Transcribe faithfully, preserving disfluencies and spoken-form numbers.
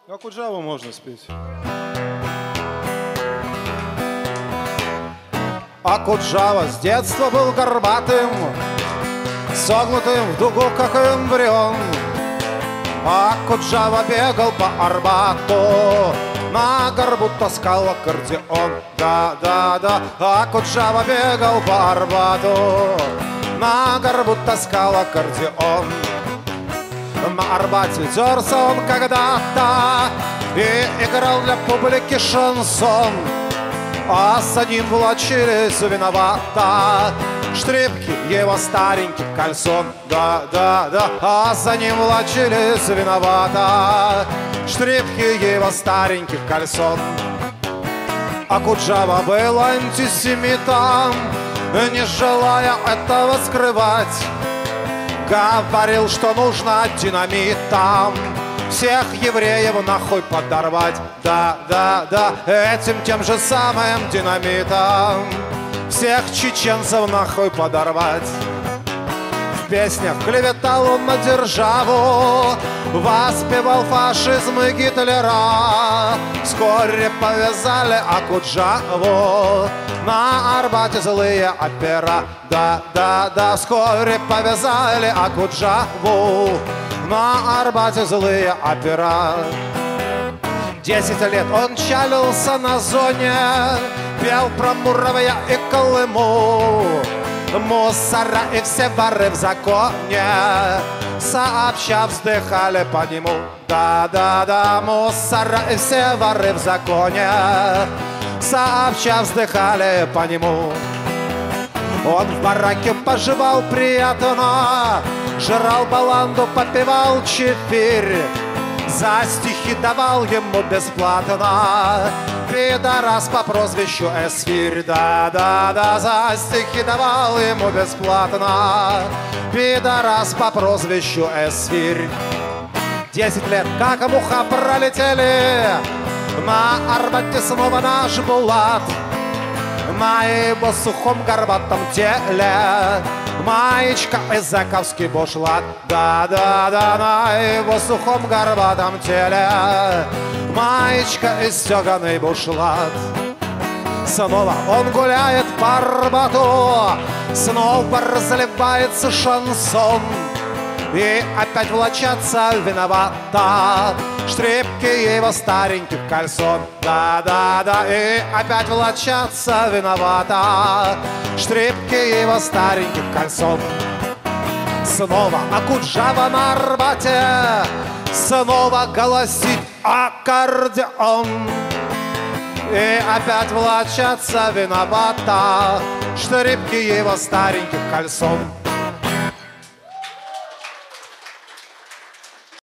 Акуджаву можно спеть. Акуджава с детства был горбатым, согнутым в дугу, как эмбрион. Акуджава бегал по Арбату, на горбу таскал аккордеон. Да-да-да, Акуджава бегал по Арбату, на горбу таскал аккордеон. На Арбате дерся он когда-то и играл для публики шансон, а за ним волочились виновато штрипки его стареньких кальсон. Да-да-да, а за ним волочились виновато штрипки его стареньких кальсон. Акуджава был антисемитом, не желая этого скрывать. Говорил, что нужно динамитом всех евреев нахуй подорвать. Да-да-да, этим тем же самым динамитом всех чеченцев нахуй подорвать. В песнях клеветал он на державу, воспевал фашизм и Гитлера. Вскоре повязали Акуджаву, на Арбате злые опера. Да-да-да, вскоре повязали Акуджаву, на Арбате злые опера. Десять лет он чалился на зоне, пел про муравья и Колыму. Мусора и все воры в законе сообща вздыхали по нему. Да-да-да, мусора и все воры в законе сообща вздыхали по нему. Он в бараке поживал приятно, жрал баланду, попивал чефирь, за стихи давал ему бесплатно пидорас по прозвищу Эсфирь. Да-да-да, за стихи давал ему бесплатно пидорас по прозвищу Эсфирь. Десять лет, как муха, пролетели, на Арбате снова наш Булат. На его сухом горбатом теле маечка и заковский бушлат. Да-да-да, на его сухом горбатом теле маечка и стеганый бушлат. Снова он гуляет по Арбату, снова разливается шансон, и опять влачатся виновата штрипки его стареньких кальсон. Да-да-да, и опять влачатся виновата штрипки его стареньких кальсон. Снова Акуджава на Арбате, снова голосит аккордеон, и опять влачатся виновата штрипки его стареньких кальсон.